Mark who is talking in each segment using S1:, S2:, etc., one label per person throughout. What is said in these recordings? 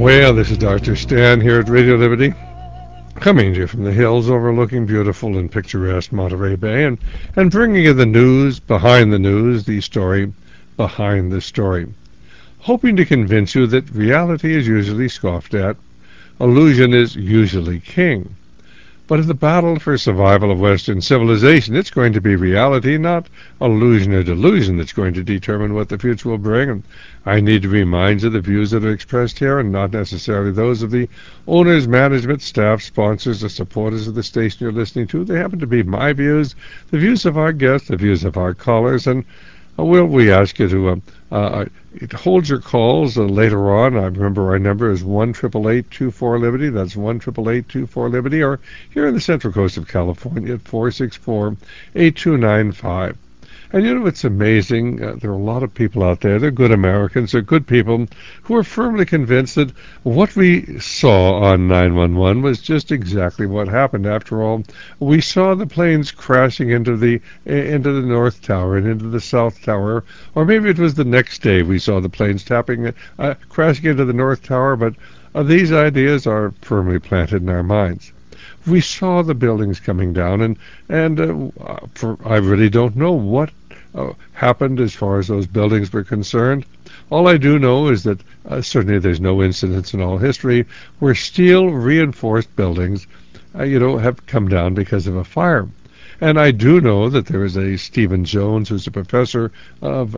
S1: Well, this is Dr. Stan here at Radio Liberty, coming to you from the hills overlooking beautiful and picturesque Monterey Bay, and bringing you the news, the story behind the story, hoping to convince you that reality is usually scoffed at, illusion is usually king. But in the battle for survival of Western civilization, it's going to be reality, not illusion or delusion, that's going to determine what the future will bring. And I need to remind you the views that are expressed here are not necessarily those of the owners, management, staff, sponsors, or supporters of the station you're listening to. They happen to be my views, the views of our guests, the views of our callers, and we ask you to hold your calls later on. I remember our number is 1-888-24-LIBERTY. That's 1-888-24-LIBERTY. Or here in the Central Coast of California at 464-8295. And you know, it's amazing. There are a lot of people out there. They're good Americans. They're good people who are firmly convinced that what we saw on 911 was just exactly what happened. After all, we saw the planes crashing into the North Tower and into the South Tower, or maybe it was the next day we saw the planes crashing into the North Tower. But these ideas are firmly planted in our minds. We saw the buildings coming down, and I really don't know what happened as far as those buildings were concerned. All I do know is that certainly there's no incidents in all history where steel reinforced buildings, have come down because of a fire. And I do know that there is a Stephen Jones, who's a professor of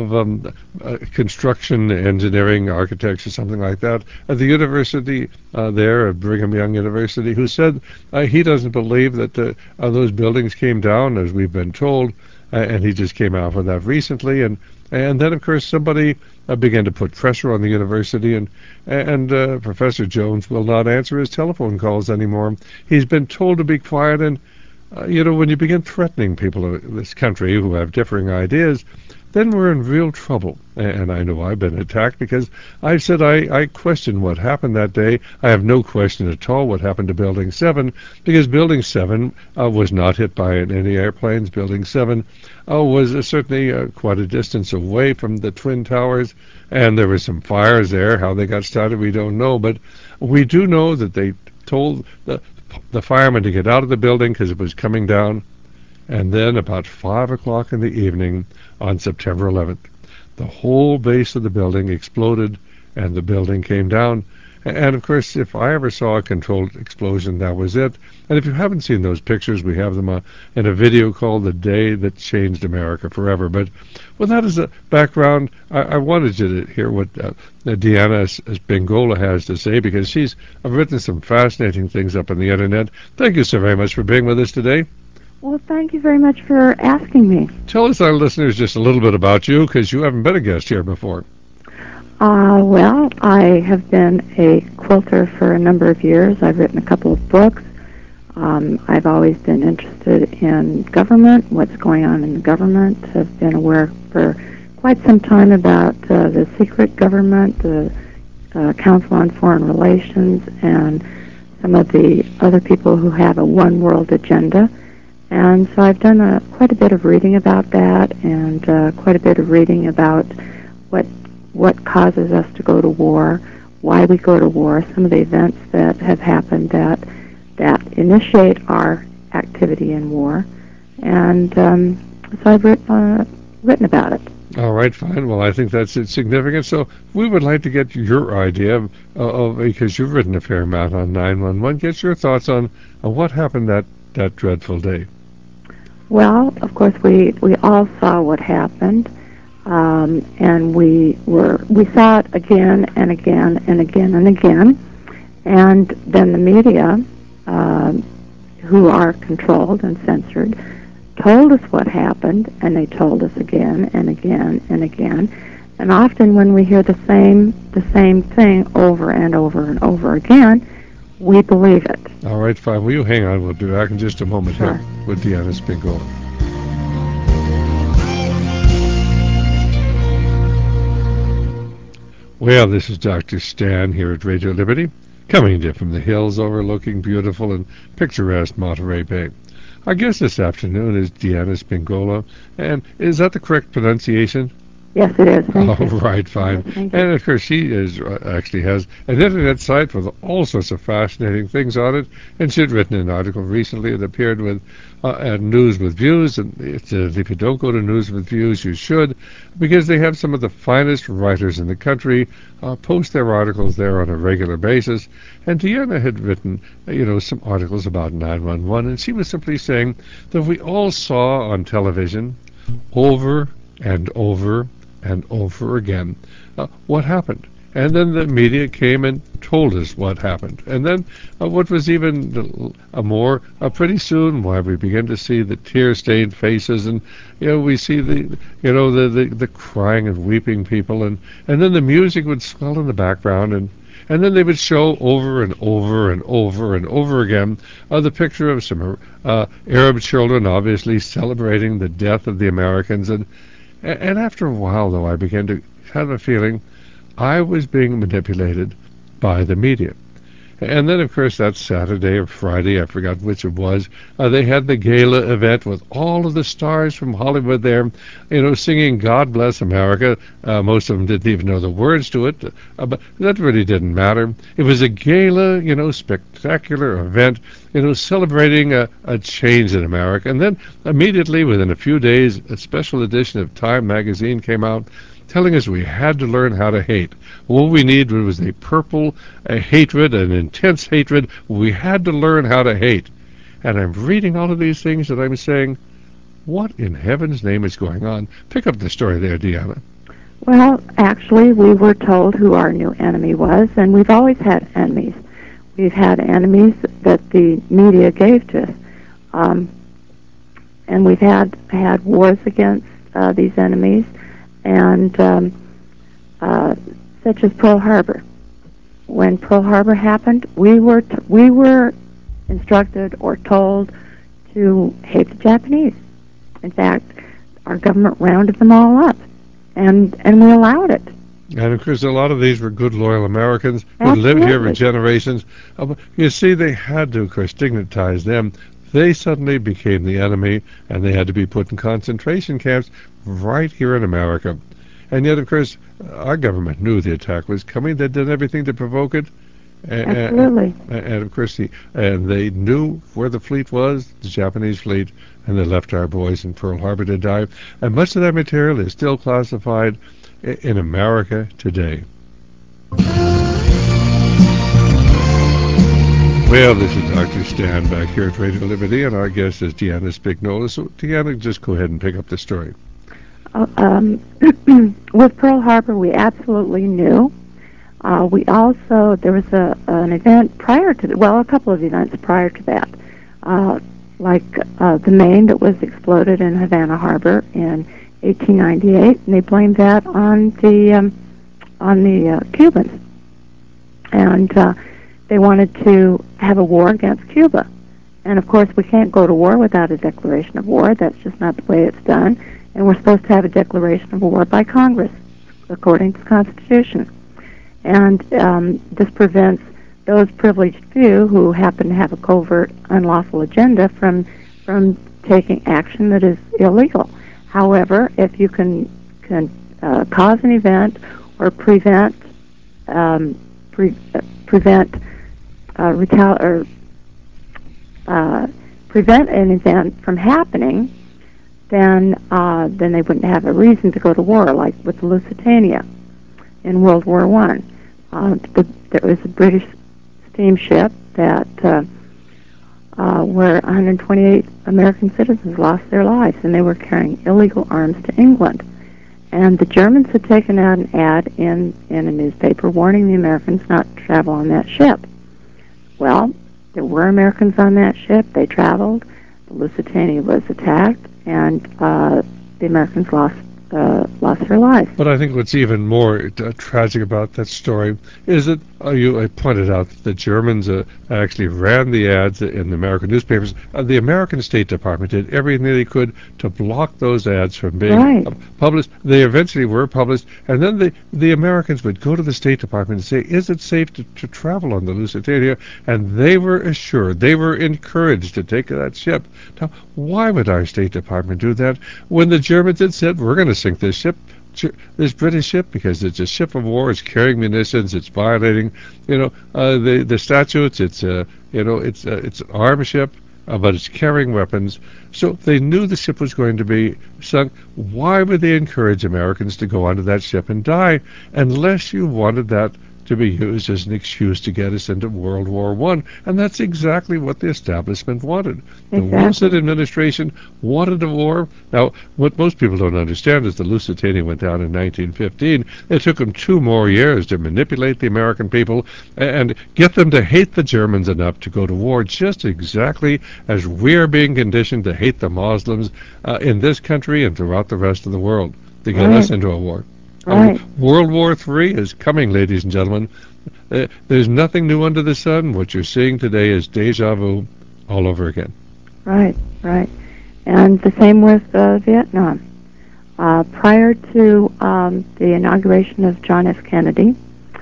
S1: construction, engineering, architecture, something like that, at the university there at Brigham Young University, who said he doesn't believe that those buildings came down, as we've been told, and he just came out with that recently. And then, of course, somebody began to put pressure on the university, and Professor Jones will not answer his telephone calls anymore. He's been told to be quiet, and when you begin threatening people in this country who have differing ideas, then we're in real trouble. And I know I've been attacked because I've said I question what happened that day. I have no question at all what happened to Building 7, because Building 7 was not hit by any airplanes. Building 7 was certainly quite a distance away from the Twin Towers, and there were some fires there. How they got started, we don't know. But we do know that they told the firemen to get out of the building because it was coming down. And then about 5 o'clock in the evening on September 11th, the whole base of the building exploded and the building came down. And of course, if I ever saw a controlled explosion, that was it. And if you haven't seen those pictures, we have them in a video called The Day That Changed America Forever. But with that as a background, I wanted you to hear what Deanna Spingola has to say, because she's written some fascinating things up on the internet. Thank you so very much for being with us today.
S2: Well, thank you very much for asking me.
S1: Tell us, our listeners, just a little bit about you, because you haven't been a guest here before.
S2: Well, I have been a quilter for a number of years. I've written a couple of books. I've always been interested in government, what's going on in the government. I've been aware for quite some time about the secret government, the Council on Foreign Relations, and some of the other people who have a one-world agenda. And so I've done quite a bit of reading about that, and quite a bit of reading about what causes us to go to war, why we go to war, some of the events that have happened that initiate our activity in war. And so I've written about it.
S1: All right, fine. Well, I think that's significant. So we would like to get your idea of because you've written a fair amount on 911, get your thoughts on what happened that dreadful day.
S2: Well, of course, we all saw what happened, and we saw it again and again and again and again, and then the media, who are controlled and censored, told us what happened, and they told us again and again and again, and often when we hear the same thing over and over and over again, we believe it.
S1: All right, fine. Will you hang on? We'll be back in just a moment here with Deanna Spingola. Well, this is Dr. Stan here at Radio Liberty, coming to you from the hills overlooking beautiful and picturesque Monterey Bay. Our guest this afternoon is Deanna Spingola, and is that the correct pronunciation?
S2: Yes, it is. Thank
S1: Oh,
S2: you.
S1: right, fine.
S2: Yes, thank you.
S1: And of course, she is actually has an internet site with all sorts of fascinating things on it. And she'd written an article recently that appeared with at News with Views. And it says if you don't go to News with Views, you should, because they have some of the finest writers in the country post their articles there on a regular basis. And Deanna had written, some articles about 911, and she was simply saying that we all saw on television over and over and over again what happened. And then the media came and told us what happened. And then what was even more, pretty soon, why we began to see the tear-stained faces, and we see the crying and weeping people, and then the music would swell in the background, and then they would show over and over and over and over again the picture of some Arab children, obviously celebrating the death of the Americans, and after a while, though, I began to have a feeling I was being manipulated by the media. And then, of course, that Saturday or Friday, I forgot which it was, they had the gala event with all of the stars from Hollywood there, singing God Bless America. Most of them didn't even know the words to it, but that really didn't matter. It was a gala, spectacular event, celebrating a change in America. And then immediately, within a few days, a special edition of Time magazine came out telling us we had to learn how to hate. What we needed was a hatred, an intense hatred. We had to learn how to hate. And I'm reading all of these things and I'm saying, what in heaven's name is going on? Pick up the story there, Deanna.
S2: Well, actually, we were told who our new enemy was, and we've always had enemies. We've had enemies that the media gave to us. And we've had wars against these enemies, and such as Pearl Harbor. When Pearl Harbor happened, we were instructed or told to hate the Japanese. In fact, our government rounded them all up, and we allowed it.
S1: And of course, a lot of these were good, loyal Americans who had lived here for generations. You see, they had to, of course, stigmatize them. They suddenly became the enemy, and they had to be put in concentration camps right here in America. And yet, of course, our government knew the attack was coming. They did everything to provoke it.
S2: Absolutely.
S1: And of course, and they knew where the fleet was, the Japanese fleet, and they left our boys in Pearl Harbor to die. And much of that material is still classified in America today. Well, this is Dr. Stan back here at Radio Liberty, and our guest is Deanna Spignola. So, Deanna, just go ahead and pick up the story.
S2: With Pearl Harbor, we absolutely knew. We also, there was an event prior to, a couple of events prior to that, like the Maine that was exploded in Havana Harbor in 1898, and they blamed that on the Cubans, and they wanted to have a war against Cuba. And of course, we can't go to war without a declaration of war. That's just not the way it's done. And we're supposed to have a declaration of war by Congress, according to the Constitution. And this prevents those privileged few who happen to have a covert, unlawful agenda from taking action that is illegal. However, if you can cause an event or prevent an event from happening, then they wouldn't have a reason to go to war, like with the Lusitania in World War I. There was a British steamship that where 128 American citizens lost their lives, and they were carrying illegal arms to England. And the Germans had taken out an ad in a newspaper warning the Americans not to travel on that ship. Well, there were Americans on that ship. They traveled. The Lusitania was attacked, and the Americans lost her life.
S1: But I think what's even more tragic about that story is that you pointed out that the Germans actually ran the ads in the American newspapers. The American State Department did everything they could to block those ads from being published. They eventually were published, and then the Americans would go to the State Department and say, is it safe to travel on the Lusitania? And they were assured, they were encouraged to take that ship. Now, why would our State Department do that when the Germans had said, we're going to sink this ship? this British ship, because it's a ship of war, it's carrying munitions, it's violating, the statutes. It's it's an armed ship, but it's carrying weapons. So they knew the ship was going to be sunk. Why would they encourage Americans to go onto that ship and die, unless you wanted that to be used as an excuse to get us into World War I? And that's exactly what the establishment wanted. The Wilson administration wanted a war. Now, what most people don't understand is the Lusitania went down in 1915. It took them 2 more years to manipulate the American people and get them to hate the Germans enough to go to war, just exactly as we're being conditioned to hate the Muslims in this country and throughout the rest of the world, to get us into a war.
S2: Right.
S1: World War III is coming, ladies and gentlemen. There's nothing new under the sun. What you're seeing today is deja vu all over again.
S2: Right, right. And the same with Vietnam. Prior to the inauguration of John F. Kennedy,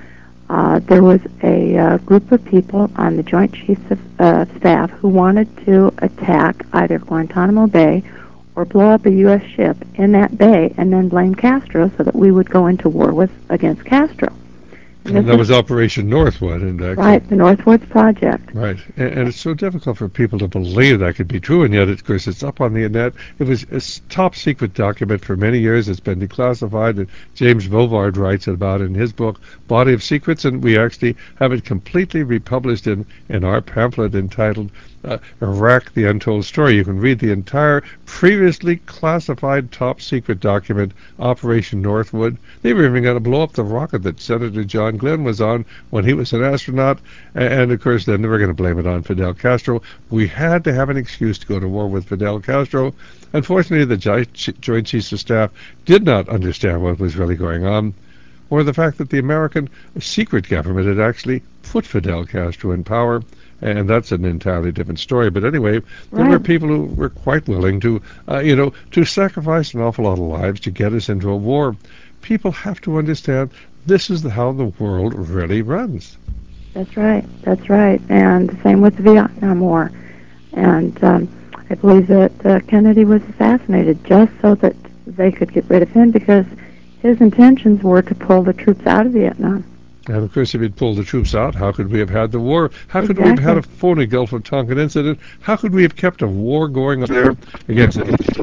S2: there was a group of people on the Joint Chiefs of Staff who wanted to attack either Guantanamo Bay or blow up a U.S. ship in that bay and then blame Castro so that we would go into war against Castro.
S1: And that was Operation Northwood.
S2: Right, the Northwoods Project.
S1: Right, and it's so difficult for people to believe that could be true, and yet, of course, it's up on the internet. It was a top-secret document for many years. It's been declassified, and James Bovard writes about it in his book, Body of Secrets, and we actually have it completely republished in our pamphlet entitled Iraq, the Untold Story. You can read the entire previously classified top-secret document, Operation Northwood. They were even going to blow up the rocket that Senator John Glenn was on when he was an astronaut, and of course then they were going to blame it on Fidel Castro. We had to have an excuse to go to war with Fidel Castro. Unfortunately, the Joint Chiefs of Staff did not understand what was really going on, or the fact that the American secret government had actually put Fidel Castro in power. And that's an entirely different story. But anyway, there were people who were quite willing to, to sacrifice an awful lot of lives to get us into a war. People have to understand this is how the world really runs.
S2: That's right. That's right. And the same with the Vietnam War. And I believe that Kennedy was assassinated just so that they could get rid of him, because his intentions were to pull the troops out of Vietnam.
S1: And of course, if he'd pulled the troops out, how could we have had the war? How could we have had a phony Gulf of Tonkin incident? How could we have kept a war going there against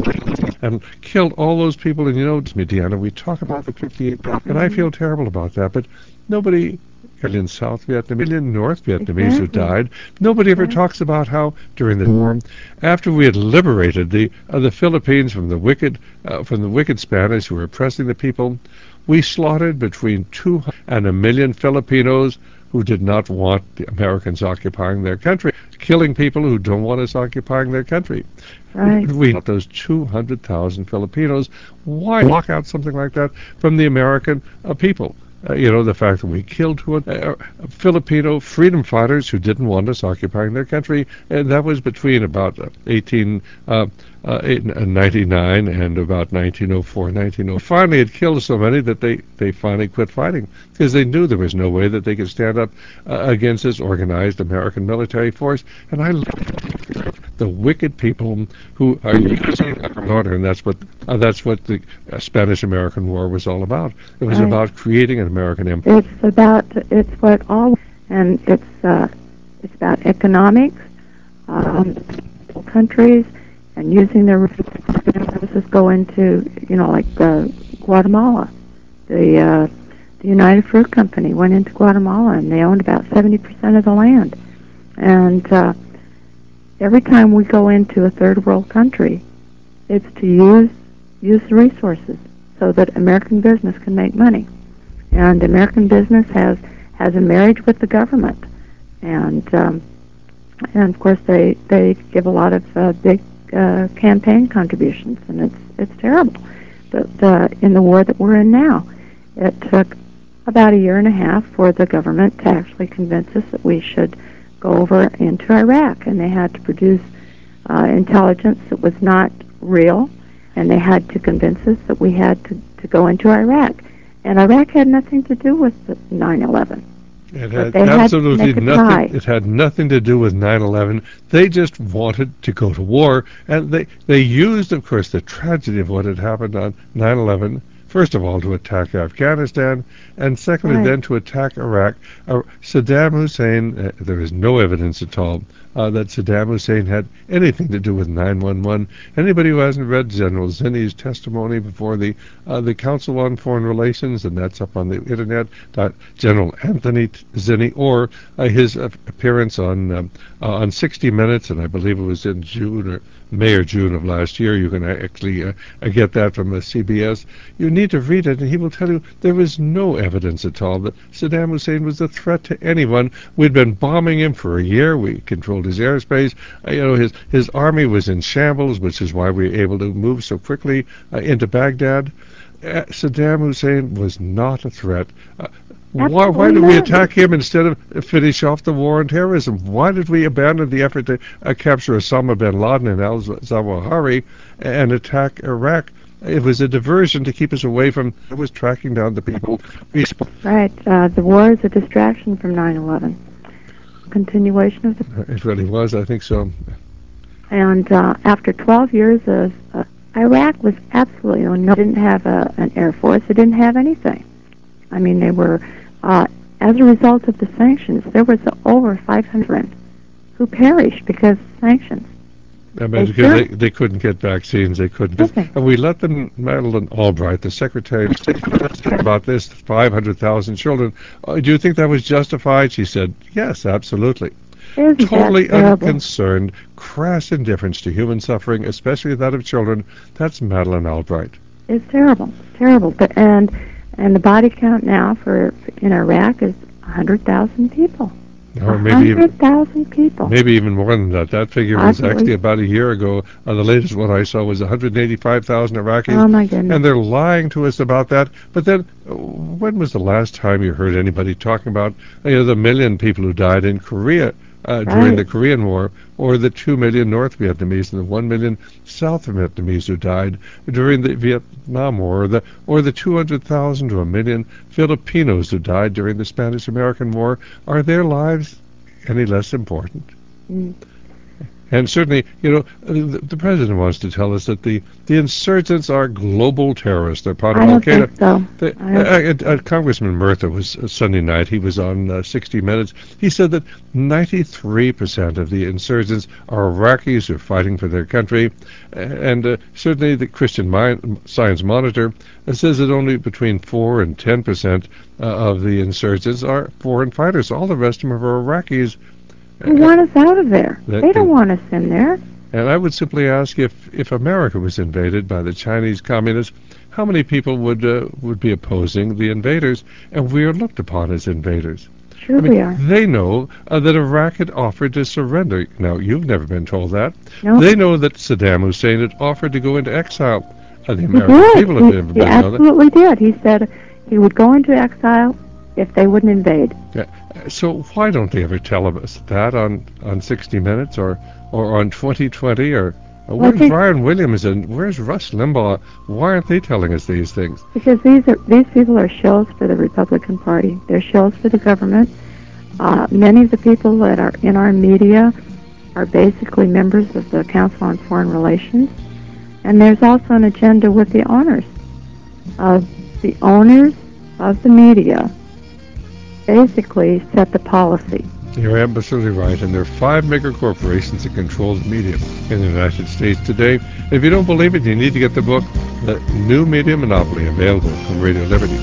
S1: and killed all those people? And Deanna, we talk about the 58, and I feel terrible about that, but nobody, million South Vietnamese, million North Vietnamese who died, nobody ever talks about how during the war, after we had liberated the Philippines from the wicked Spanish who were oppressing the people, we slaughtered between 200 and 1 million Filipinos who did not want the Americans occupying their country, killing people who don't want us occupying their country.
S2: Right.
S1: We got those 200,000 Filipinos. Why lock out something like that from the American people? The fact that we killed Filipino freedom fighters who didn't want us occupying their country, and that was between about 1899 and about 1904, 1905. Finally, it killed so many that they finally quit fighting, because they knew there was no way that they could stand up against this organized American military force. And I love the wicked people who are using order, and that's what the Spanish-American War was all about. It was about creating an American empire.
S2: It's about economics, countries, and using their resources go into, like Guatemala. The United Fruit Company went into Guatemala, and they owned about 70% of the land. And every time we go into a third world country, it's to use the resources so that American business can make money. And American business has a marriage with the government, and of course they give a lot of big campaign contributions, and it's terrible. But in the war that we're in now, it took about 1.5 years for the government to actually convince us that we should go over into Iraq, and they had to produce intelligence that was not real, and they had to convince us that we had to go into Iraq. And Iraq had nothing to do with 9/11.
S1: It had absolutely nothing. It had nothing to do with 9/11. They just wanted to go to war, and they used, of course, the tragedy of what had happened on 9/11 first of all, to attack Afghanistan, and secondly,
S2: Right.
S1: then to attack Iraq. Saddam Hussein, there is no evidence at all that Saddam Hussein had anything to do with 9/11. Anybody who hasn't read General Zinni's testimony before the Council on Foreign Relations, and that's up on the internet, General Anthony Zinni, or his appearance on 60 Minutes, and I believe it was in June or May or June of last year. You can actually get that from CBS. You need to read it, and he will tell you there was no evidence at all that Saddam Hussein was a threat to anyone. We'd been bombing him for a year. We controlled his airspace. His army was in shambles, which is why we were able to move so quickly into Baghdad. Saddam Hussein was not a threat. Why did we attack him instead of finish off the war on terrorism? Why did we abandon the effort to capture Osama bin Laden and al-Zawahiri and attack Iraq? It was a diversion to keep us away from. It was tracking down the people.
S2: Right. The war is a distraction from 9/11. Continuation of the.
S1: It really was. I think so.
S2: And after 12 years of Iraq was absolutely didn't have an air force. It didn't have anything. I mean, they were as a result of the sanctions. There was over 500 who perished because of sanctions.
S1: Because they couldn't get vaccines, they couldn't. And we let them, Madeleine Albright, the Secretary of State, about this, 500,000 children. Do you think that was justified? She said, yes, absolutely. Totally unconcerned, crass indifference to human suffering, especially that of children. That's Madeleine Albright.
S2: It's terrible, terrible. But and the body count now in Iraq is 100,000 people.
S1: Or maybe
S2: 100,000 people.
S1: Maybe even more than that. That figure was actually about a year ago. The latest one I saw was 185,000 Iraqis.
S2: Oh, my goodness.
S1: And they're lying to us about that. But then, when was the last time you heard anybody talking about the million people who died in Korea during the Korean War, or the 2 million North Vietnamese and the 1 million South Vietnamese who died during the Vietnam War, or the 200,000 to 1 million Filipinos who died during the Spanish-American War? Are their lives any less important? Mm. And certainly, the president wants to tell us that the insurgents are global terrorists. They're part of Al-Qaeda. So. Congressman Murtha was Sunday night. He was on 60 Minutes. He said that 93% of the insurgents are Iraqis who are fighting for their country. And certainly the Christian Science Monitor says that only between 4 and 10% of the insurgents are foreign fighters. All the rest of them are Iraqis.
S2: They want us out of there. They don't want us in there.
S1: And I would simply ask, if America was invaded by the Chinese communists, how many people would be opposing the invaders? And we are looked upon as invaders.
S2: Sure we are.
S1: They know that Iraq had offered to surrender. Now, you've never been told that.
S2: No.
S1: They know that Saddam Hussein had offered to go into exile. The American people have never been
S2: told that. He absolutely did. He said he would go into exile if they wouldn't invade.
S1: Yeah. So why don't they ever tell us that on 60 Minutes or on 2020 or where's Brian Williams and where's Rush Limbaugh? Why aren't they telling us these things?
S2: Because these people are shills for the Republican Party. They're shills for the government. Many of the people that are in our media are basically members of the Council on Foreign Relations, and there's also an agenda with the owners of the media. Basically set the policy.
S1: You're absolutely right, and there are 5 mega corporations that control the media in the United States today. If you don't believe it, you need to get the book, The New Media Monopoly, available from Radio Liberty.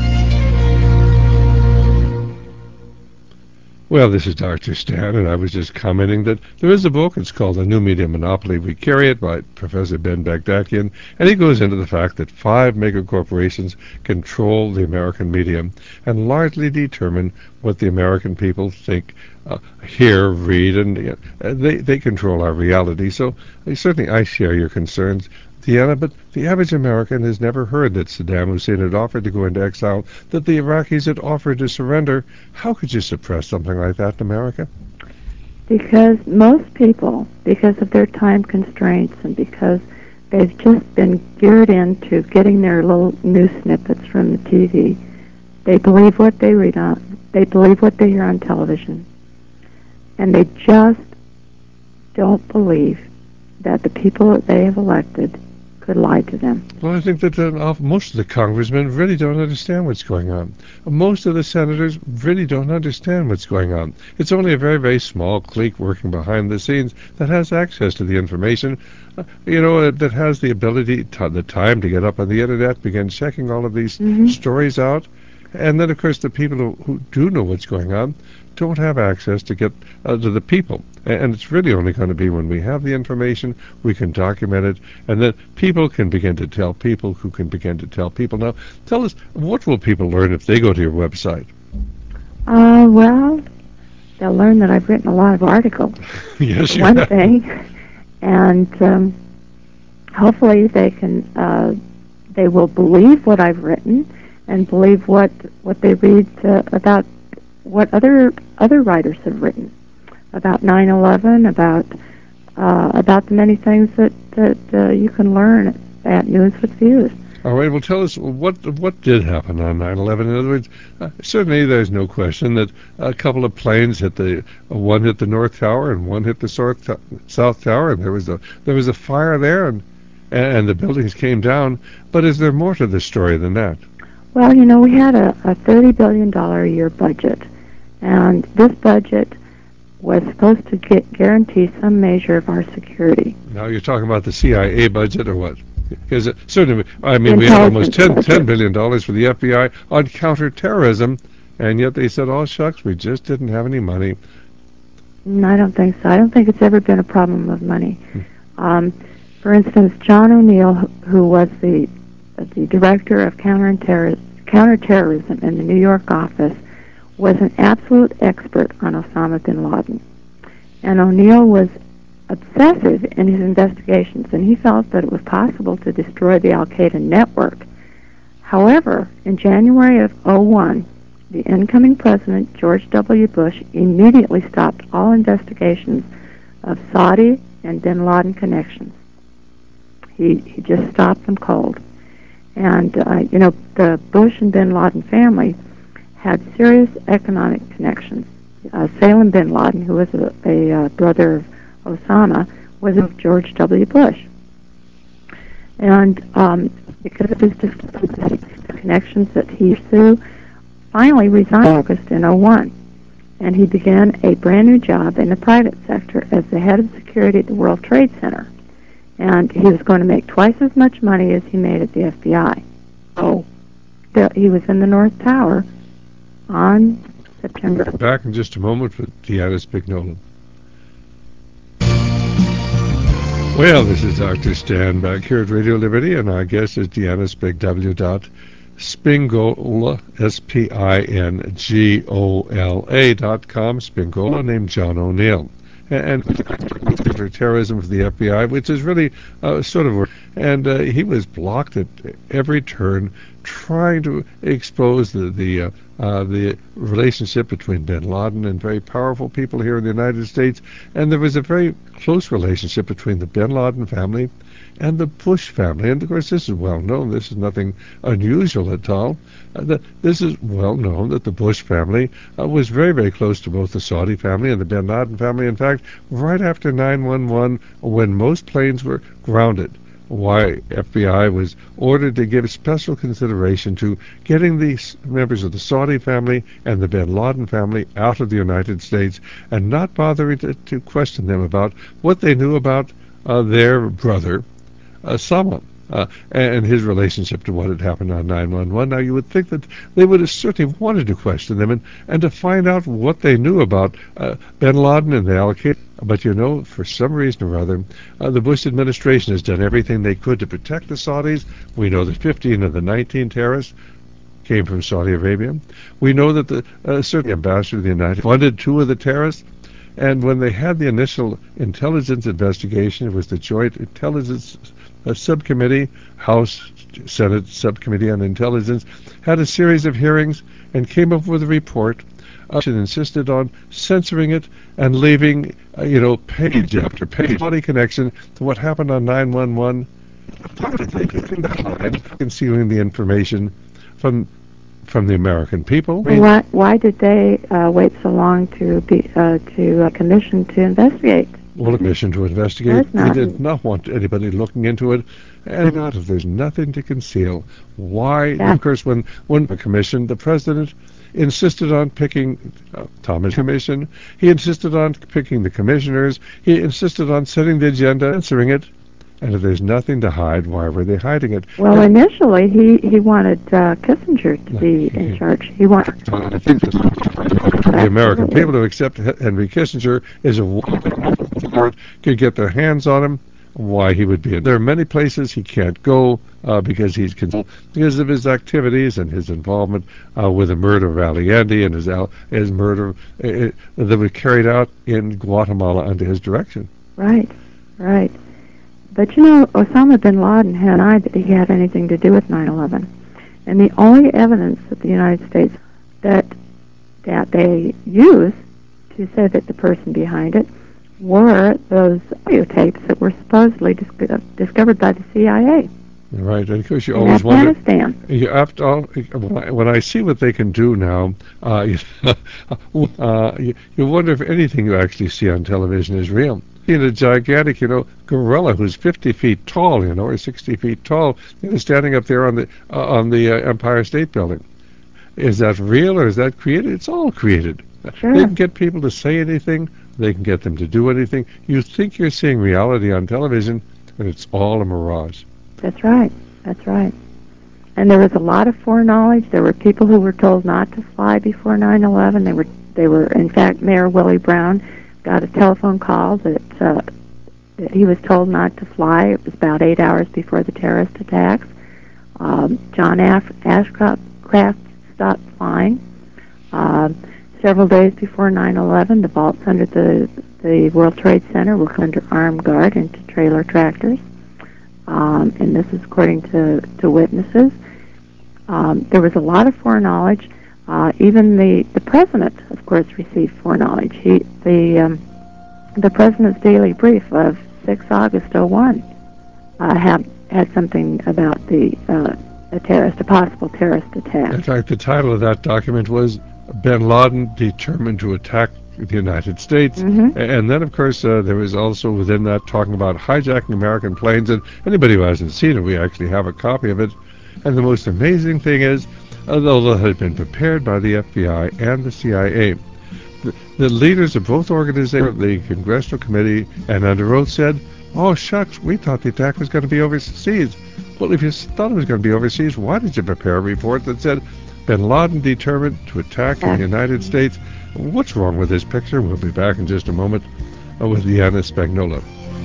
S1: Well, this is Dr. Stan, and I was just commenting that there is a book. It's called The New Media Monopoly. We carry it by Professor Ben Bagdakian, and he goes into the fact that 5 mega corporations control the American media and largely determine what the American people think, hear, read, and they control our reality. So certainly I share your concerns, Deanna, but the average American has never heard that Saddam Hussein had offered to go into exile, that the Iraqis had offered to surrender. How could you suppress something like that in America?
S2: Because most people, because of their time constraints and because they've just been geared into getting their little news snippets from the TV, they believe what they read on, they believe what they hear on television, and they just don't believe that the people that they have elected could lie to them.
S1: Well, I think that most of the congressmen really don't understand what's going on. Most of the senators really don't understand what's going on. It's only a very, very small clique working behind the scenes that has access to the information, that has the ability, the time to get up on the internet, begin checking all of these stories out. And then, of course, the people who do know what's going on don't have access to get to the people. And it's really only going to be when we have the information, we can document it, and then people can begin to tell people who can begin to tell people. Now, tell us, what will people learn if they go to your website?
S2: Well, they'll learn that I've written a lot of articles.
S1: Yes, you
S2: one
S1: have.
S2: thing, and hopefully they will believe what I've written and believe what they read about what other writers have written about 9/11, about the many things that you can learn at News with Views.
S1: All right, well, tell us what did happen on 9/11. In other words, certainly there's no question that a couple of planes one hit the North Tower and one hit the South Tower, and there was a fire there, and the buildings came down. But is there more to the story than that?
S2: Well, we had a $30 billion a year budget, and this budget was supposed to guarantee some measure of our security.
S1: Now you're talking about the CIA budget or what? Because certainly, we had almost $10 billion for the FBI on counterterrorism, and yet they said, oh, shucks, we just didn't have any money.
S2: I don't think so. I don't think it's ever been a problem of money. For instance, John O'Neill, who was the director of counterterrorism in the New York office, was an absolute expert on Osama bin Laden. And O'Neill was obsessive in his investigations, and he felt that it was possible to destroy the Al-Qaeda network. However, in January of 2001, the incoming president, George W. Bush, immediately stopped all investigations of Saudi and bin Laden connections. He just stopped them cold. And, the Bush and bin Laden family had serious economic connections. Salem bin Laden, who was a brother of Osama, was of George W. Bush. And because of his connections that he pursued, finally resigned in August in 2001. And he began a brand new job in the private sector as the head of security at the World Trade Center. And he was going to make twice as much money as he made at the FBI. So he was in the North Tower on September.
S1: Back in just a moment with Deanna Spignola. Well, this is Dr. Stan back here at Radio Liberty, and our guest is Deanna Spignola, Spingola.com, Spingola, named John O'Neill. And terrorism for the FBI, which is really sort of, and he was blocked at every turn, trying to expose the relationship between bin Laden and very powerful people here in the United States. And there was a very close relationship between the bin Laden family and the Bush family. And of course, this is well known. This is nothing unusual at all. This is well known that the Bush family was very, very close to both the Saudi family and the bin Laden family. In fact, right after 9/11, when most planes were grounded, FBI was ordered to give special consideration to getting the members of the Saudi family and the bin Laden family out of the United States and not bothering to question them about what they knew about their brother, Osama, and his relationship to what had happened on 9/11. Now, you would think that they would have certainly wanted to question them and to find out what they knew about bin Laden and the Al-Qaeda. But, for some reason or other, the Bush administration has done everything they could to protect the Saudis. We know that 15 of the 19 terrorists came from Saudi Arabia. We know that the certain ambassador of the United States funded 2 of the terrorists. And when they had the initial intelligence investigation, it was the Joint Intelligence Subcommittee, House Senate Subcommittee on Intelligence, had a series of hearings and came up with a report. And insisted on censoring it and leaving, page after page, body connection to what happened on 9/11. How did they hide concealing the information from the American people?
S2: Why did they wait so long to commission to investigate?
S1: Well, a commission to investigate. He did not want anybody looking into it, and not if there's nothing to conceal. Why? Yeah. Of course, when the commission, the president insisted on picking Thomas Commission. He insisted on picking the commissioners. He insisted on setting the agenda, answering it. And if there's nothing to hide, why were they hiding it?
S2: Well, initially, he wanted Kissinger to be in charge. He wanted
S1: the American people to accept Henry Kissinger is a war could get their hands on him. Why he would be in. There are many places he can't go because because of his activities and his involvement with the murder of Allende and his murder that was carried out in Guatemala under his direction.
S2: Right. But you know, Osama bin Laden denied that he had anything to do with 9/11, and the only evidence that the United States that they used to say that the person behind it were those audio tapes that were supposedly discovered by the CIA.
S1: Right, and of course you always wonder. You after all, when I see what they can do now, you wonder if anything you actually see on television is real. In a gigantic, gorilla who's 50 feet tall, or 60 feet tall, standing up there on the Empire State Building. Is that real or is that created? It's all created. Sure. They can get people to say anything. They can get them to do anything. You think you're seeing reality on television, and it's all a mirage.
S2: That's right. And there was a lot of foreknowledge. There were people who were told not to fly before 9/11. They were, in fact, Mayor Willie Brown got a telephone call that he was told not to fly. It was about 8 hours before the terrorist attacks. John Ashcroft stopped flying. Several days before 9/11, the vaults under the World Trade Center were under armed guard into trailer tractors. And this is according to witnesses. There was a lot of foreknowledge. Even the president, of course, received foreknowledge. The president's daily brief of 6 August 01 had something about a possible terrorist attack.
S1: In fact, the title of that document was Bin Laden Determined to Attack the United States. Mm-hmm. And then, of course, there was also within that talking about hijacking American planes. And anybody who hasn't seen it, we actually have a copy of it. And the most amazing thing is, although it had been prepared by the FBI and the CIA, the leaders of both organizations, the Congressional Committee and under oath said, "Oh, shucks, we thought the attack was going to be overseas." Well, if you thought it was going to be overseas, why did you prepare a report that said, Bin Laden determined to attack the United States? What's wrong with this picture? We'll be back in just a moment with Deanna Spagnola.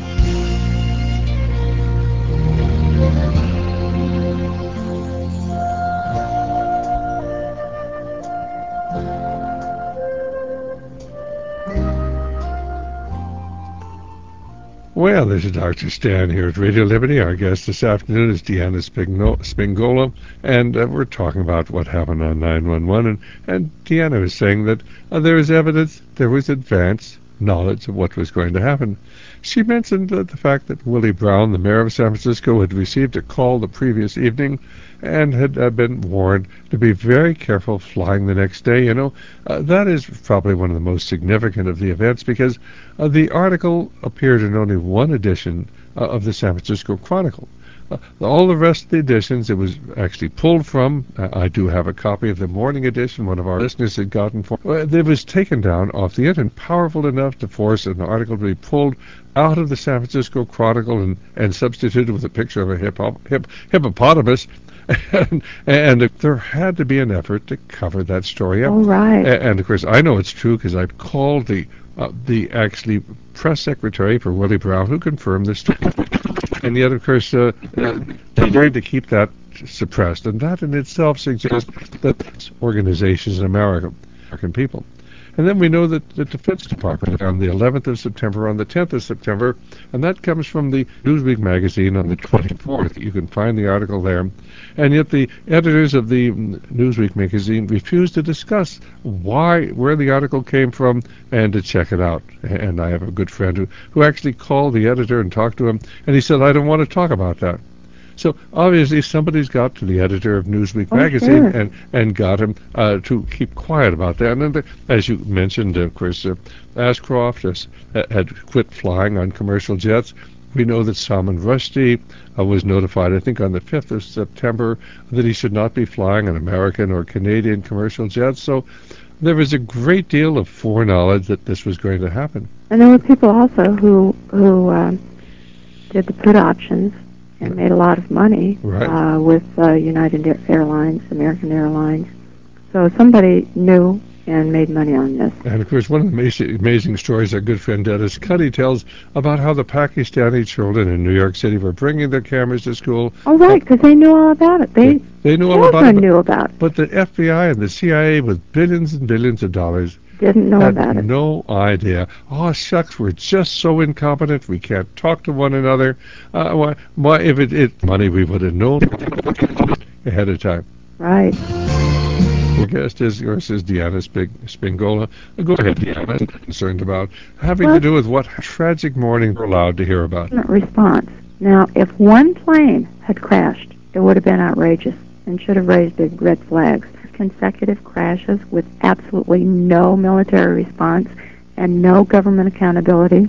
S1: Well, this is Dr. Stan here at Radio Liberty. Our guest this afternoon is Deanna Spagnola, and we're talking about what happened on 9/11. And Deanna was saying that there is evidence, there was advance knowledge of what was going to happen. She mentioned the fact that Willie Brown, the mayor of San Francisco, had received a call the previous evening and had been warned to be very careful flying the next day. That is probably one of the most significant of the events because the article appeared in only one edition of the San Francisco Chronicle. All the rest of the editions, it was actually pulled from. I do have a copy of the morning edition one of our listeners had gotten for. It was taken down off the internet, powerful enough to force an article to be pulled out of the San Francisco Chronicle and substituted with a picture of a hippopotamus. And there had to be an effort to cover that story up.
S2: Oh, right.
S1: And of course, I know it's true because I've called the actually press secretary for Willie Brown who confirmed this story. And yet, of course, they tried to keep that suppressed. And that in itself suggests that organizations in American people. And then we know that the Defense Department on the 11th of September, on the 10th of September, and that comes from the Newsweek magazine on the 24th. You can find the article there. And yet the editors of the Newsweek magazine refused to discuss where the article came from and to check it out. And I have a good friend who actually called the editor and talked to him, and he said, "I don't want to talk about that." So obviously somebody's got to the editor of Newsweek
S2: Oh,
S1: magazine
S2: sure.
S1: and got him to keep quiet about that. And then, as you mentioned, of course, Ashcroft had quit flying on commercial jets. We know that Salman Rushdie was notified, I think, on the 5th of September that he should not be flying an American or Canadian commercial jets. So there was a great deal of foreknowledge that this was going to happen.
S2: And there were people also who did the put options and made a lot of money
S1: Right.
S2: with United Airlines, American Airlines. So somebody knew and made money on this.
S1: And of course, one of the amazing stories our good friend Dennis Cuddy tells about how the Pakistani children in New York City were bringing their cameras to school.
S2: Oh, right, because they knew all about it.
S1: They knew all about
S2: Children
S1: it,
S2: knew about it.
S1: but the FBI and the CIA, with billions and billions of dollars,
S2: Didn't know
S1: had
S2: about it.
S1: no idea. Oh, shucks, we're just so incompetent. We can't talk to one another. Why if it money, we would have known ahead of time.
S2: Right.
S1: Our guest is Deanna Spingola. Go ahead, Deanna. I'm concerned about having
S2: Well,
S1: to do with what tragic morning we're allowed to hear about.
S2: Response. Now, if one plane had crashed, it would have been outrageous and should have raised big red flags. Consecutive crashes with absolutely no military response and no government accountability.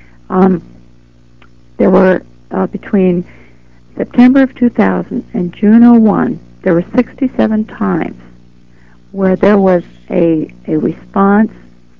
S2: There were, between September of 2000 and June '01, there were 67 times where there was a response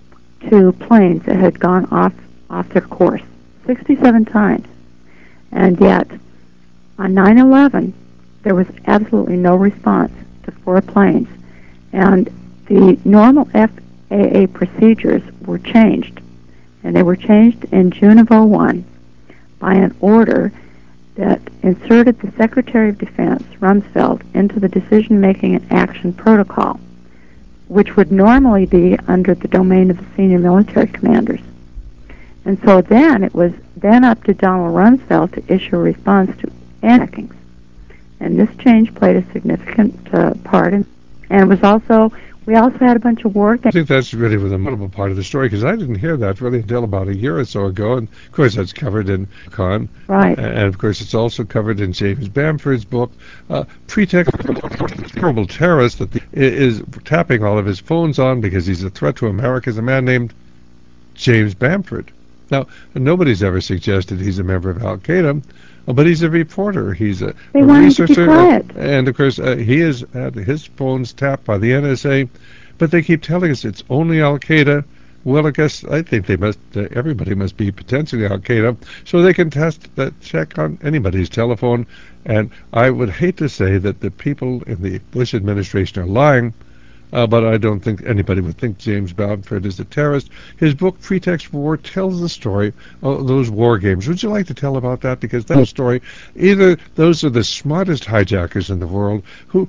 S2: to planes that had gone off their course. 67 times. And yet, on 9/11, there was absolutely no response to 4 planes. And the normal FAA procedures were changed. And they were changed in June of '01 by an order that inserted the Secretary of Defense, Rumsfeld, into the decision-making and action protocol, which would normally be under the domain of the senior military commanders. And so then it was then up to Donald Rumsfeld to issue a response to hackings. And this change played a significant part in, and it was also, we also had a bunch of war games.
S1: I think that's really the notable part of the story, because I didn't hear that really until about a year or so ago. And of course, that's covered in Con.
S2: Right.
S1: And of course, it's also covered in James Bamford's book, Pretext Terrible Terrorist, that is tapping all of his phones on because he's a threat to America, is a man named James Bamford. Now, nobody's ever suggested he's a member of Al-Qaeda, but he's a reporter. He's a researcher. And of course, he has had his phones tapped by the NSA, but they keep telling us it's only Al-Qaeda. Well, I think everybody must be potentially Al-Qaeda, so they can check on anybody's telephone. And I would hate to say that the people in the Bush administration are lying, but I don't think anybody would think James Bamford is a terrorist. His book, Pretext for War, tells the story of those war games. Would you like to tell about that? Because that story, either those are the smartest hijackers in the world who,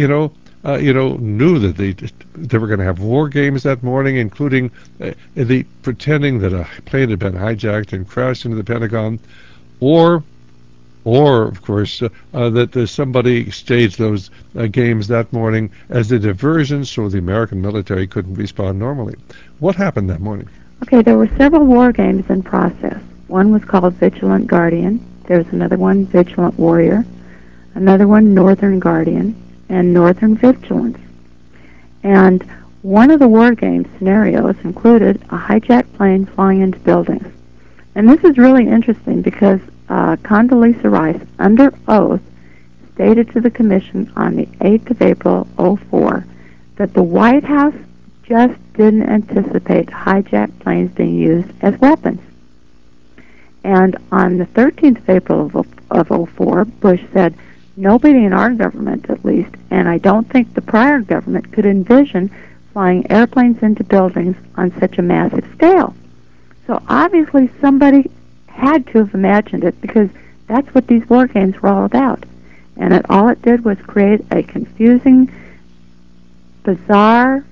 S1: knew that they were going to have war games that morning, including the pretending that a plane had been hijacked and crashed into the Pentagon, or of course, that somebody staged those games that morning as a diversion so the American military couldn't respond normally. What happened that morning?
S2: Okay, there were several war games in process. One was called Vigilant Guardian. There was another one, Vigilant Warrior. Another one, Northern Guardian, and Northern Vigilance. And one of the war game scenarios included a hijacked plane flying into buildings. And this is really interesting because Condoleezza Rice, under oath, stated to the Commission on the 8th of April, '04, that the White House just didn't anticipate hijacked planes being used as weapons. And on the 13th of April of '04, Bush said, nobody in our government, at least, and I don't think the prior government could envision flying airplanes into buildings on such a massive scale. So obviously somebody had to have imagined it, because that's what these war games were all about. And all it did was create a confusing, bizarre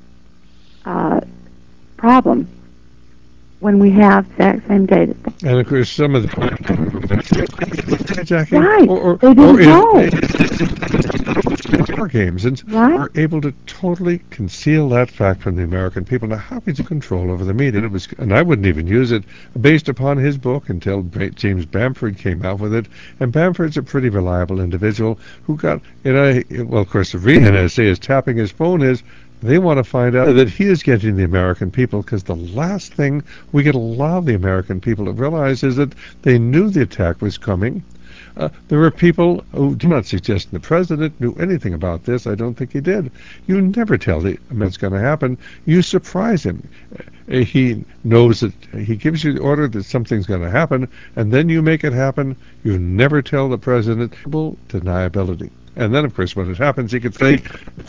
S2: problem when we have the exact same data.
S1: And of course, some of the hijacking,
S2: right, they didn't know.
S1: war games, and were able to totally conceal that fact from the American people. Now, how could you control over the media? And I wouldn't even use it based upon his book until James Bamford came out with it. And Bamford's a pretty reliable individual who got, well, of course, the reason NSA is tapping his phone is they want to find out that he is getting the American people, because the last thing we could allow the American people to realize is that they knew the attack was coming. There were people who do not suggest the president knew anything about this. I don't think he did. You never tell him it's going to happen. You surprise him. He knows that he gives you the order that something's going to happen, and then you make it happen. You never tell the president. Deniability. And then, of course, when it happens, he could say,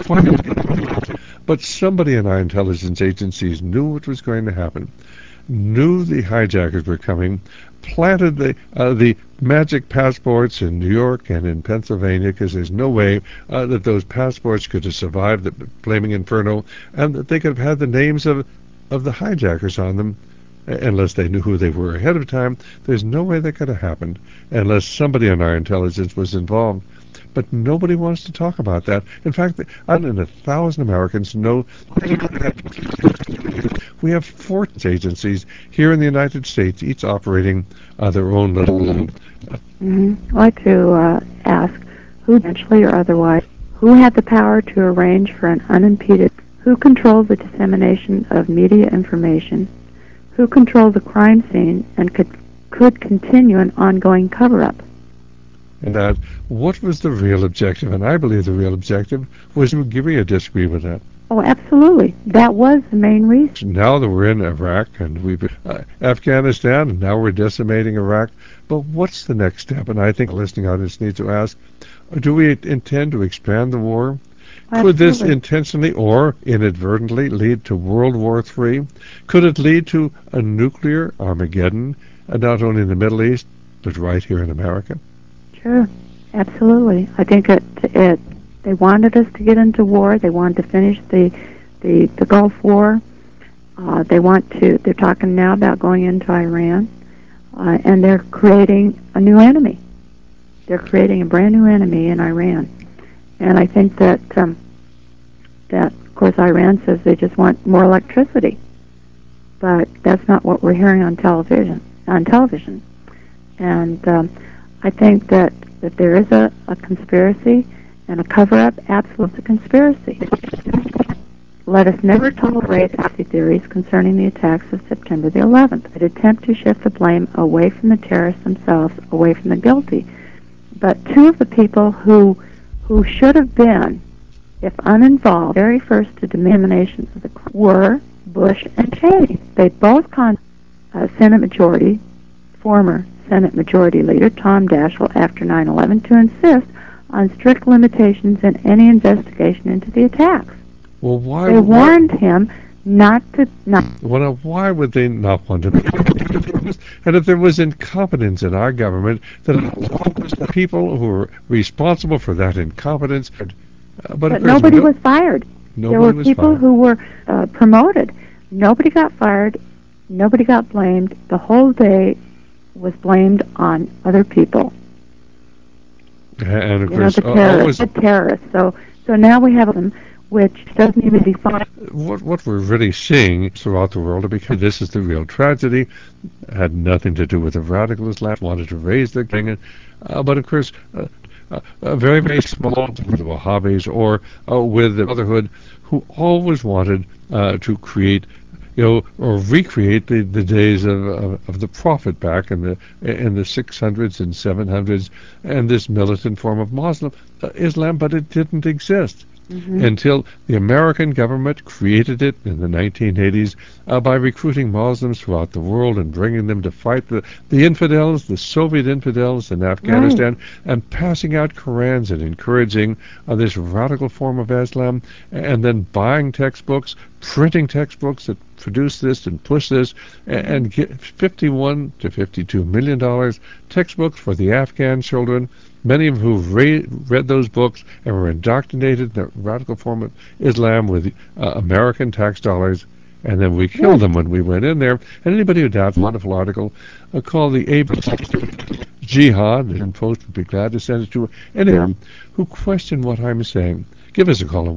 S1: but somebody in our intelligence agencies knew what was going to happen, knew the hijackers were coming, planted the magic passports in New York and in Pennsylvania, because there's no way that those passports could have survived the flaming inferno, and that they could have had the names of the hijackers on them, unless they knew who they were ahead of time. There's no way that could have happened unless somebody in our intelligence was involved. But nobody wants to talk about that. In fact, 1,000 Americans know. We have 4 agencies here in the United States, each operating their own little.
S2: I'd like to ask, who eventually or otherwise, who had the power to arrange for an unimpeded, who controlled the dissemination of media information, who controlled the crime scene and could continue an ongoing cover-up?
S1: And that, what was the real objective? And I believe the real objective was to agree or disagree with that.
S2: Oh, absolutely. That was the main reason.
S1: Now that we're in Iraq and we've Afghanistan, and now we're decimating Iraq, but what's the next step? And I think the listening audience needs to ask, do we intend to expand the war?
S2: Absolutely.
S1: Could this intentionally or inadvertently lead to World War III? Could it lead to a nuclear Armageddon, not only in the Middle East, but right here in America?
S2: Sure, absolutely. I think they wanted us to get into war. They wanted to finish the Gulf War. They're talking now about going into Iran, and they're creating a new enemy. They're creating a brand new enemy in Iran. And I think that of course, Iran says they just want more electricity, but that's not what we're hearing on television. And I think that there is a conspiracy and a cover-up. Absolutely, a conspiracy. Let us never tolerate theories concerning the attacks of September the 11th. An attempt to shift the blame away from the terrorists themselves, away from the guilty. But 2 of the people who should have been, if uninvolved, very first to denominations of the crime were Bush and Cheney. They both Senate Majority, former Senate Majority Leader Tom Daschle after 9/11 to insist on strict limitations in any investigation into the attacks.
S1: Well, why?
S2: They warned him not to.
S1: Well, why would they not want to? And if there was incompetence in our government, then the people who were responsible for that incompetence.
S2: But nobody was fired. There were people who were promoted. Nobody got fired. Nobody got blamed. The whole day was blamed on other people.
S1: And of course,
S2: the terrorists. So now we have them, which doesn't even define.
S1: What we're really seeing throughout the world, because this is the real tragedy, had nothing to do with the radicals left, wanted to raise the king, but of course, very, very small with the Wahhabis or with the Brotherhood, who always wanted to create, or recreate the days of the Prophet back in the 600s and 700s, and this militant form of Muslim Islam, but it didn't exist. Until the American government created it in the 1980s by recruiting Muslims throughout the world and bringing them to fight the infidels, the Soviet infidels in Afghanistan, and passing out Korans and encouraging this radical form of Islam, and then buying textbooks, printing textbooks that produce this and push this, and get $51 to $52 million textbooks for the Afghan children, many of who've read those books and were indoctrinated in the radical form of Islam with American tax dollars. and then we killed them when we went in there. And anybody who doubts, a wonderful article called the Jihad, and Post would be glad to send it to anyone who question what I'm saying. Give us a call at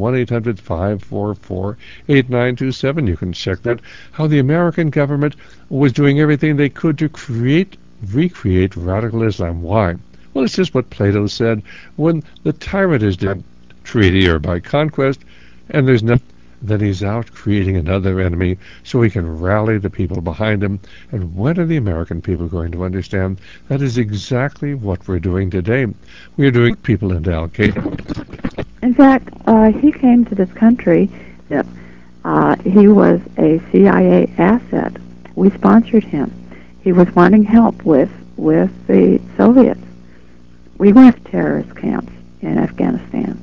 S1: 1-800-544-8927. You can check that, how the American government was doing everything they could to recreate radical Islam. Why? Well, it's just what Plato said. When the tyrant is dead, treaty or by conquest, and there's nothing, then he's out creating another enemy so he can rally the people behind him. And when are the American people going to understand that is exactly what we're doing today? We are doing people into Al-Qaeda.
S2: In fact, he came to this country. He was a CIA asset. We sponsored him. He was wanting help with the Soviets. We went to terrorist camps in Afghanistan.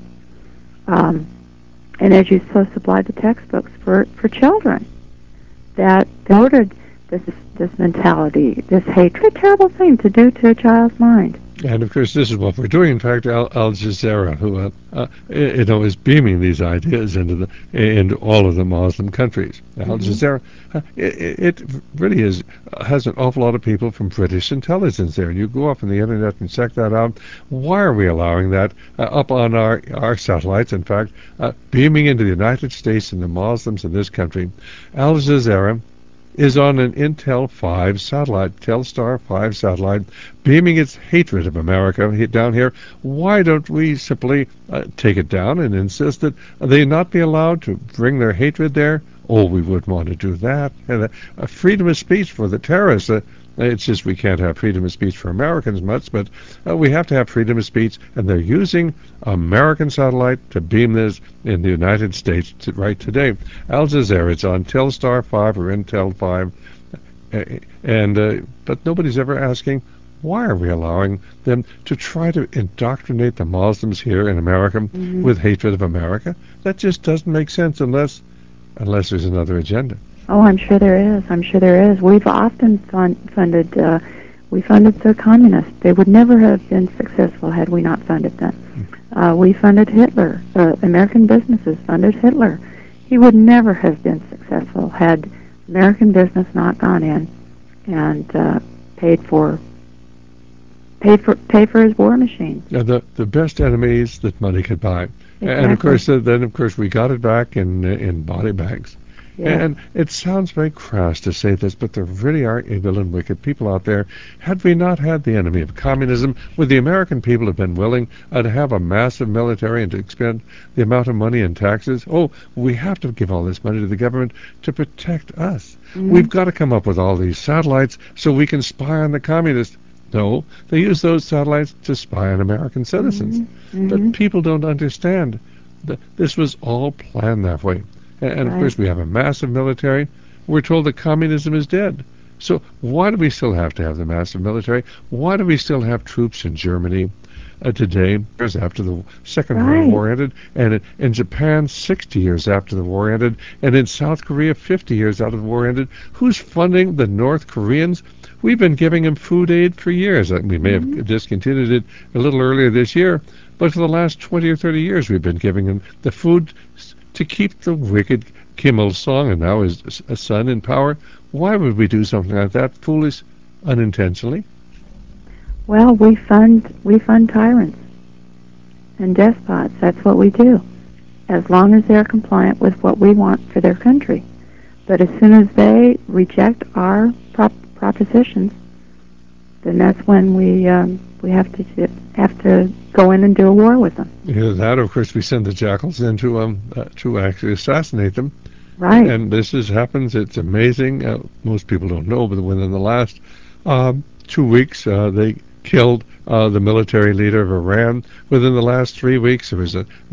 S2: And as you supplied the textbooks for children that promoted this mentality, this hatred, a terrible thing to do to a child's mind.
S1: And of course, this is what we're doing. In fact, Al Jazeera, who is beaming these ideas into all of the Muslim countries. Al Jazeera, it really has an awful lot of people from British intelligence there. You go up on the internet and check that out. Why are we allowing that up on our satellites? In fact, beaming into the United States and the Muslims in this country. Al Jazeera is on an Intel 5 satellite, Telstar 5 satellite, beaming its hatred of America down here. Why don't we simply take it down and insist that they not be allowed to bring their hatred there? Oh, we wouldn't want to do that. And freedom of speech for the terrorists. It's just we can't have freedom of speech for Americans much, but we have to have freedom of speech, and they're using American satellite to beam this in the United States right today. Al Jazeera, it's on Telstar 5 or Intel 5, but nobody's ever asking, why are we allowing them to try to indoctrinate the Muslims here in America with hatred of America? That just doesn't make sense unless there's another agenda.
S2: Oh, I'm sure there is. I'm sure there is. We've often funded the communists. They would never have been successful had we not funded them. We funded Hitler. American businesses funded Hitler. He would never have been successful had American business not gone in and paid for his war machine.
S1: The best enemies that money could buy. Exactly. And of course we got it back in body bags. Yeah. And it sounds very crass to say this, but there really are evil and wicked people out there. Had we not had the enemy of communism, would the American people have been willing to have a massive military and to expend the amount of money in taxes? Oh, we have to give all this money to the government to protect us. We've got to come up with all these satellites so we can spy on the communists. No, they use those satellites to spy on American citizens. But people don't understand that this was all planned that way. And of course, we have a massive military. We're told that communism is dead. So why do we still have to have the massive military? Why do we still have troops in Germany today, years after the Second World War ended, and in Japan, 60 years after the war ended, and in South Korea, 50 years after the war ended? Who's funding the North Koreans? We've been giving them food aid for years. We may have discontinued it a little earlier this year, but for the last 20 or 30 years, we've been giving them the food to keep the wicked Kim Il-sung and now his son in power. Why would we do something like that, foolish, unintentionally?
S2: Well, we fund tyrants and despots. That's what we do, as long as they're compliant with what we want for their country. But as soon as they reject our propositions, then that's when we have to go in and do a war with them.
S1: Yeah, that, of course, we send the jackals in to actually assassinate them.
S2: Right.
S1: And this happens. It's amazing. Most people don't know, but within the last 2 weeks, they killed the military leader of Iran. Within the last 3 weeks, there was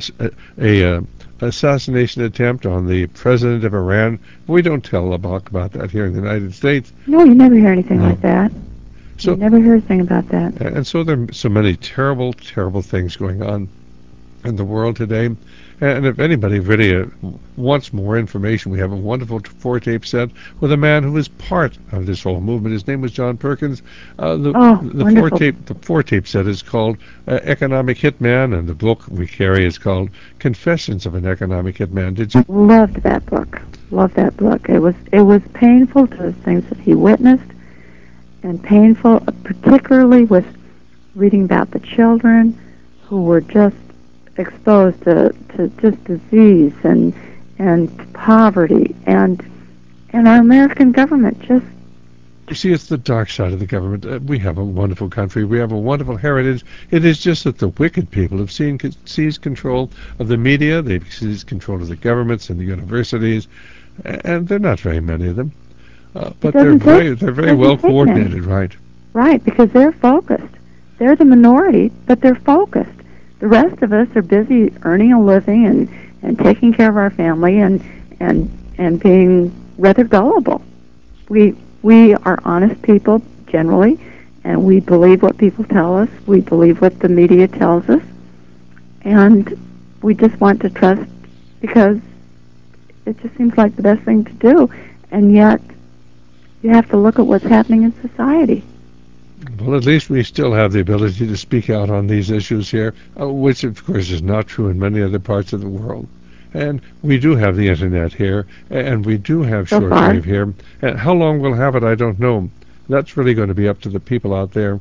S1: a assassination attempt on the president of Iran. We don't tell about that here in the United States.
S2: No, you never hear anything like that. You never hear anything about that.
S1: And so there are so many terrible, terrible things going on. in the world today. And if anybody really wants more information, we have a wonderful four-tape set with a man who was part of this whole movement. His name was John Perkins.
S2: Wonderful.
S1: The four-tape set is called Economic Hitman, and the book we carry is called Confessions of an Economic Hitman. Did you?
S2: Loved that book. Loved that book. It was painful to the things that he witnessed, and painful, particularly with reading about the children who were just exposed to just disease and poverty, and our American government just.
S1: You see, it's the dark side of the government. We have a wonderful country. We have a wonderful heritage. It is just that the wicked people have seized control of the media. They've seized control of the governments and the universities, and they're not very many of them. But they're very well coordinated, right?
S2: Right, because they're focused. They're the minority, but they're focused. The rest of us are busy earning a living and taking care of our family and being rather gullible. We are honest people generally, and we believe what people tell us. We believe what the media tells us, and we just want to trust because it just seems like the best thing to do. And yet, you have to look at what's happening in society.
S1: Well, at least we still have the ability to speak out on these issues here, which of course is not true in many other parts of the world. And we do have the internet here, and we do have shortwave here. And how long we'll have it, I don't know. That's really going to be up to the people out there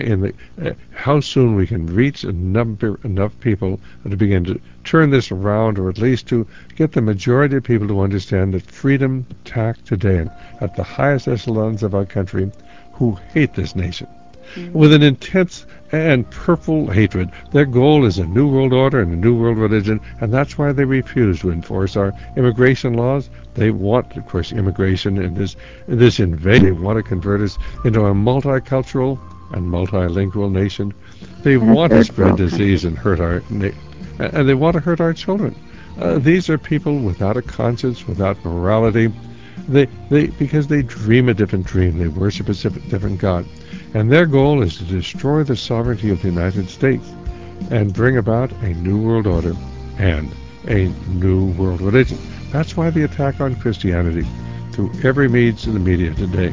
S1: how soon we can reach enough people to begin to turn this around, or at least to get the majority of people to understand that freedom attacked today at the highest echelons of our country who hate this nation with an intense and purple hatred. Their goal is a new world order and a new world religion, and that's why they refuse to enforce our immigration laws. They want, of course, immigration in this invasion. They want to convert us into a multicultural and multilingual nation. They want to spread disease and hurt and they want to hurt our children. These are people without a conscience, without morality. Because they dream a different dream. They worship a different God. And their goal is to destroy the sovereignty of the United States and bring about a new world order and a new world religion. That's why the attack on Christianity through every means in the media today.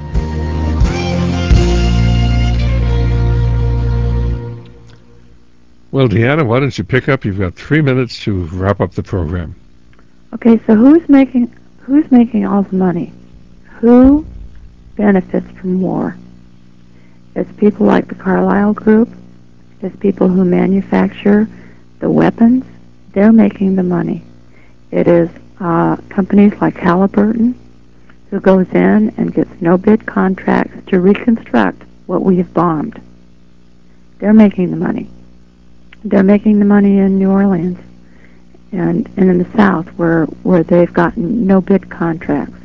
S1: Well, Deanna, why don't you pick up? You've got 3 minutes to wrap up the program.
S2: Okay, so who's making all the money? Who benefits from war? It's people like the Carlyle Group. It's people who manufacture the weapons. They're making the money. It is companies like Halliburton who goes in and gets no-bid contracts to reconstruct what we have bombed. They're making the money. They're making the money in New Orleans and in the South where they've gotten no-bid contracts.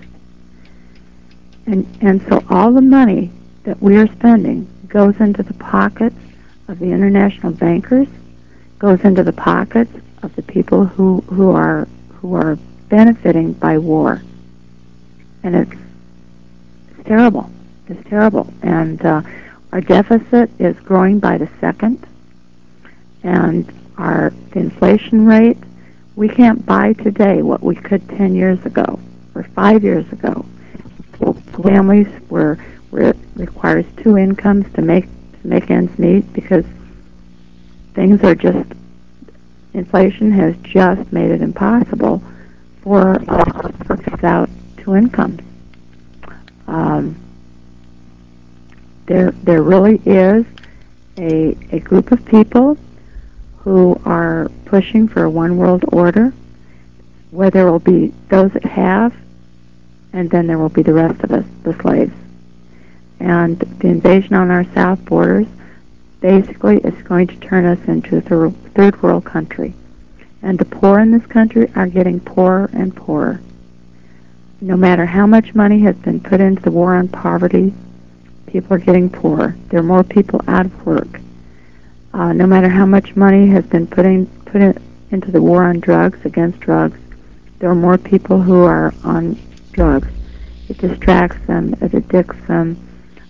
S2: And so all the money that we are spending goes into the pockets of the international bankers, goes into the pockets of the people who are benefiting by war. And it's terrible. It's terrible. And our deficit is growing by the second. And the inflation rate, we can't buy today what we could 10 years ago or 5 years ago. Families where it requires two incomes to make ends meet because things are just, inflation has just made it impossible for us to work without two incomes. There really is a group of people who are pushing for a one world order, where there will be those that have, and then there will be the rest of us, the slaves. And the invasion on our south borders basically is going to turn us into a third world country. And the poor in this country are getting poorer and poorer. No matter how much money has been put into the war on poverty, people are getting poorer. There are more people out of work. No matter how much money has been put into the war on drugs, against drugs, there are more people who are on drugs. It distracts them. It addicts them.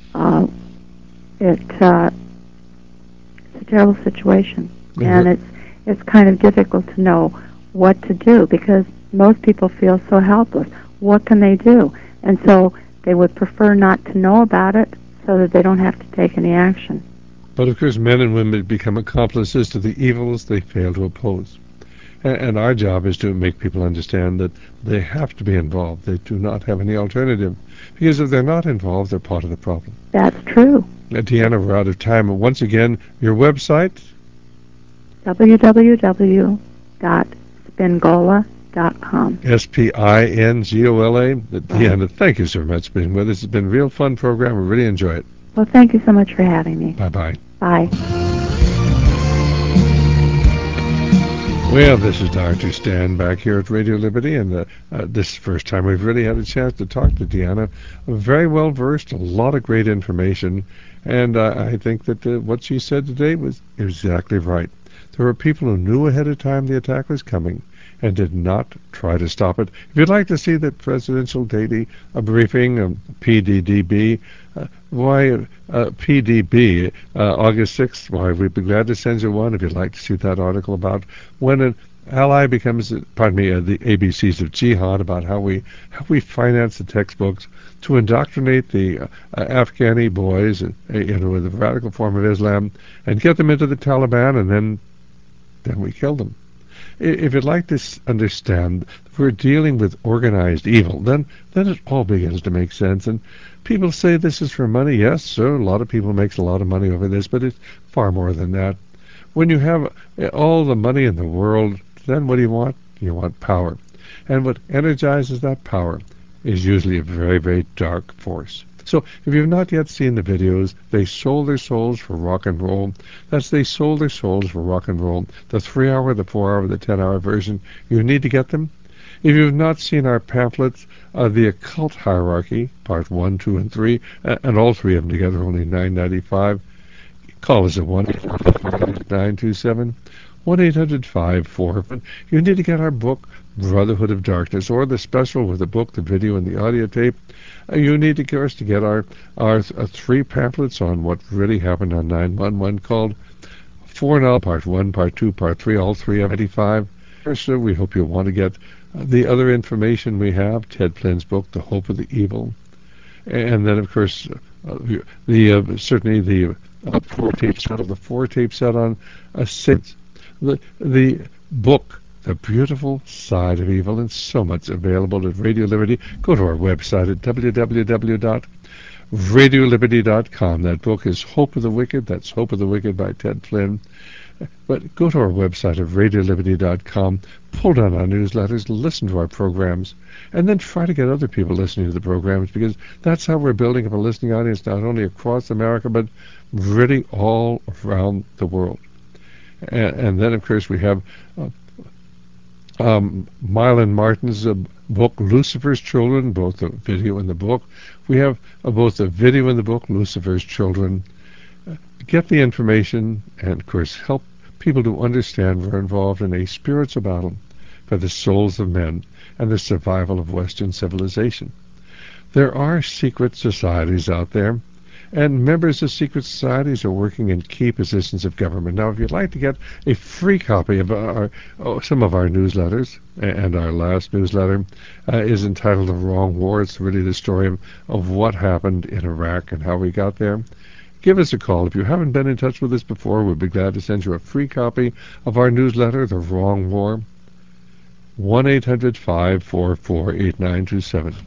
S2: It's a terrible situation, and it's kind of difficult to know what to do because most people feel so helpless. What can they do? And so they would prefer not to know about it so that they don't have to take any action.
S1: But of course, men and women become accomplices to the evils they fail to oppose. And our job is to make people understand that they have to be involved. They do not have any alternative. Because if they're not involved, they're part of the problem.
S2: That's true.
S1: Deanna, we're out of time. Once again, your website?
S2: www.spingola.com.
S1: Spingola. Deanna, thank you so much for being with us. It's been a real fun program. We really enjoy it.
S2: Well, thank you so much for having me.
S1: Bye-bye.
S2: Bye.
S1: Well, this is Dr. Stan back here at Radio Liberty, and this is the first time we've really had a chance to talk to Deanna. Very well versed, a lot of great information, and I think that what she said today was exactly right. There were people who knew ahead of time the attack was coming and did not try to stop it. If you'd like to see the presidential daily briefing, PDDB, PDB, August 6th, why, we'd be glad to send you one if you'd like to see that article about when an ally becomes, the ABCs of Jihad, about how we finance the textbooks to indoctrinate the Afghani boys with a radical form of Islam and get them into the Taliban, and then we kill them. If you'd like to understand we're dealing with organized evil, then it all begins to make sense. And people say this is for money. Yes, sir, a lot of people makes a lot of money over this, but it's far more than that. When you have all the money in the world, then what do you want? You want power. And what energizes that power is usually a very, very dark force. So if you've not yet seen the videos, they sold their souls for rock and roll. They sold their souls for rock and roll. The 3-hour, the 4-hour, the 10-hour version. You need to get them. If you've not seen our pamphlets, The Occult Hierarchy, Part 1, 2, and 3, and all three of them together, only $9.95, call us at 1-800-927. 1-800-54. You need to get our book, Brotherhood of Darkness, or the special with the book, the video, and the audio tape. You need to get our 3 pamphlets on what really happened on 9/11 called 4 Part 1, Part 2, Part 3, all 3 of 85. So we hope you'll want to get the other information we have, Ted Flynn's book, The Hope of the Evil. And then, of course, certainly the 4-tape set, the 4-tape set on Saints. The book, The Beautiful Side of Evil, and so much available at Radio Liberty. Go to our website at www.radioliberty.com. That book is Hope of the Wicked. That's Hope of the Wicked by Ted Flynn. But go to our website at radioliberty.com, pull down our newsletters, listen to our programs, and then try to get other people listening to the programs, because that's how we're building up a listening audience not only across America, but really all around the world. And then, of course, we have Mylan Martin's book, Lucifer's Children, both the video and the book. We have both the video and the book, Lucifer's Children. Get the information and, of course, help people to understand we're involved in a spiritual battle for the souls of men and the survival of Western civilization. There are secret societies out there, and members of secret societies are working in key positions of government. Now, if you'd like to get a free copy of some of our newsletters, and our last newsletter is entitled The Wrong War. It's really the story of what happened in Iraq and how we got there. Give us a call. If you haven't been in touch with us before, we'd be glad to send you a free copy of our newsletter, The Wrong War. 1-800-544-8927.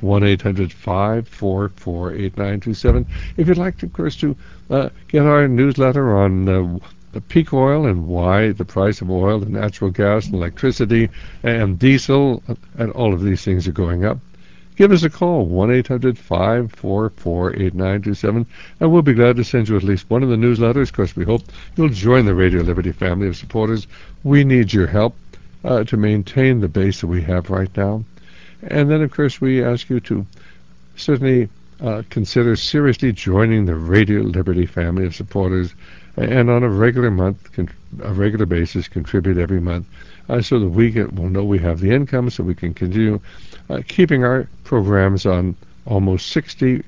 S1: 1-800-544-8927. If you'd like, of course, to get our newsletter on the peak oil and why the price of oil and natural gas and electricity and diesel and all of these things are going up, give us a call, 1-800-544-8927, and we'll be glad to send you at least one of the newsletters. Of course, we hope you'll join the Radio Liberty family of supporters. We need your help to maintain the base that we have right now. And then, of course, we ask you to certainly consider seriously joining the Radio Liberty family of supporters, and on a regular basis, contribute every month, so that we will know we have the income, so we can continue keeping our programs on almost 60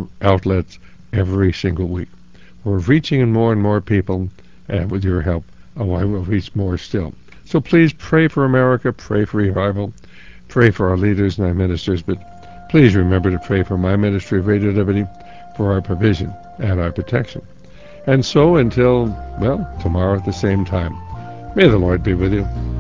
S1: outlets every single week. We're reaching more and more people, with your help, I will reach more still. So please pray for America, pray for revival, pray for our leaders and our ministers, but please remember to pray for my ministry of Radio Liberty, for our provision and our protection. And so until, well, tomorrow at the same time, may the Lord be with you.